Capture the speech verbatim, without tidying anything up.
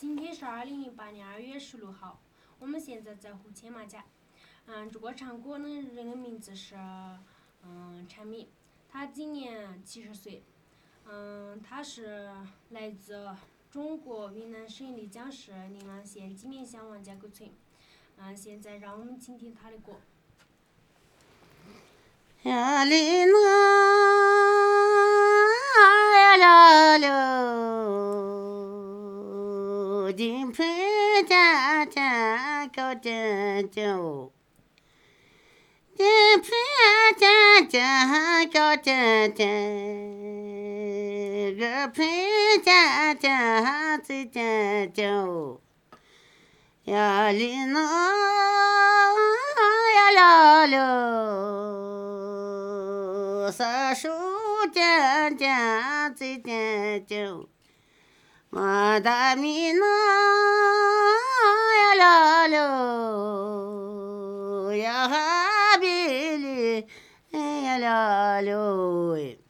今天是二零一八年二月十六号，我们现在在胡千马家。嗯，这个唱歌的人的名字是嗯陈敏，他今年七十岁。嗯，他是来自中国云南省丽江市宁安县鸡鸣乡王家沟村。嗯，现在让我们倾听他的歌。 呀哩那呀啦喽，金盆家家高真真，金盆家家高真真，个盆家家最真真，呀哩那呀啦喽。三手尖尖最尖尖，马达米那呀啦喽，呀哈比哩呀啦喽。